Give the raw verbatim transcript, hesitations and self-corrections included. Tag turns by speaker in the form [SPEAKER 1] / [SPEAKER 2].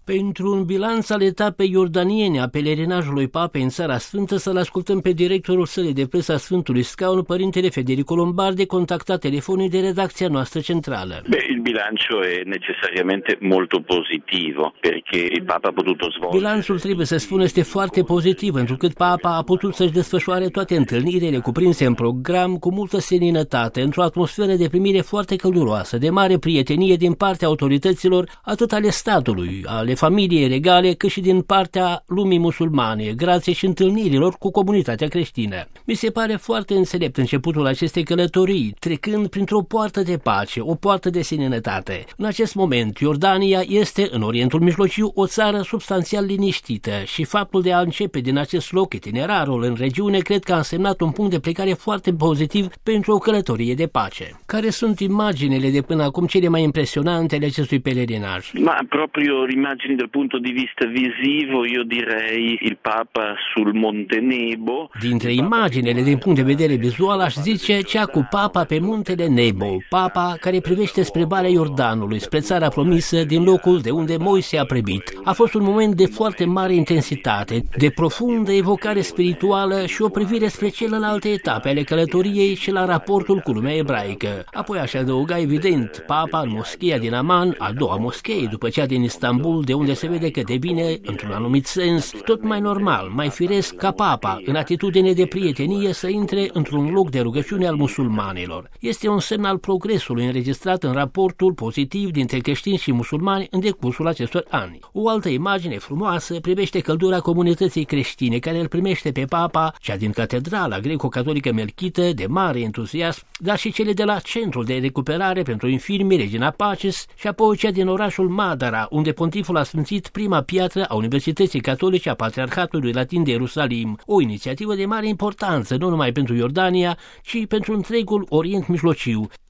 [SPEAKER 1] Pentru un bilanț al etapei iordaniene a pelerinajului Papei în Țara Sfântă, să-l ascultăm pe directorul sălii de presă a Sfântului Scaun, părintele Federico Lombardi, contactat telefonic de redacția noastră centrală.
[SPEAKER 2] Beh, il bilancio è necessariamente molto positivo, perché il Papa ha potuto svolgere.
[SPEAKER 1] Bilanțul, trebuie să spun, este foarte pozitiv, pentru că Papa a putut să-și desfășoare toate întâlnirile cuprinse în program cu multă seninătate, într-o atmosferă de primire foarte călduroasă, de mare prietenie din partea autorităților, atât ale statului, ale familiei regale, cât și din partea lumii musulmane, grație și întâlnirilor cu comunitatea creștină. Mi se pare foarte înțelept începutul acestei călătorii, trecând printr-o poartă de pace, o poartă de seninătate. În acest moment, Iordania este, în Orientul Mijlociu, o țară substanțial liniștită și faptul de a începe din acest loc itinerarul în regiune cred că a însemnat un punct de plecare foarte pozitiv pentru o călătorie de pace. Care sunt imaginile de până acum cele mai impresionante ale acestui pelerinaj?
[SPEAKER 2] Ma proprio immagini dal punto di vista visivo, io direi il Papa sul Monte Nebo.
[SPEAKER 1] Dintre imaginele din punct de vedere vizual aș zice cea cu Papa pe muntele Nebo, Papa care privește spre Valea Iordanului, spre țara promisă, din locul de unde Moise a privit. A fost un moment de foarte mare intensitate, de profundă evocare spirituală și o privire spre celelalte etape ale călătoriei și la raportul cu lumea ebraică. Apoi aș adăuga evident Papa în moscheea din Aman, a doua moschee după cea din Istanbul, de unde se vede că devine, într-un anumit sens, tot mai normal, mai firesc ca Papa, în atitudine de prietenie, să intre într-un loc de rugăciune al musulmanilor. Este un semn al progresului înregistrat în raportul pozitiv dintre creștini și musulmani în decursul acestor ani. O altă imagine frumoasă privește căldura comunității creștine, care îl primește pe Papa, cea din catedrala greco-catolică Melchită, de mare entuziasm, dar și cele de la Centrul de Recuperare pentru Infirmi Regina Pacis și apoi cea din orașul Madara, unde pontiful a sfințit prima piatră a Universității Catolice a Patriarhatului Latin de Ierusalim, o inițiativă de mare importanță nu numai pentru Iordania, ci pentru întregul Orient Mijlociu,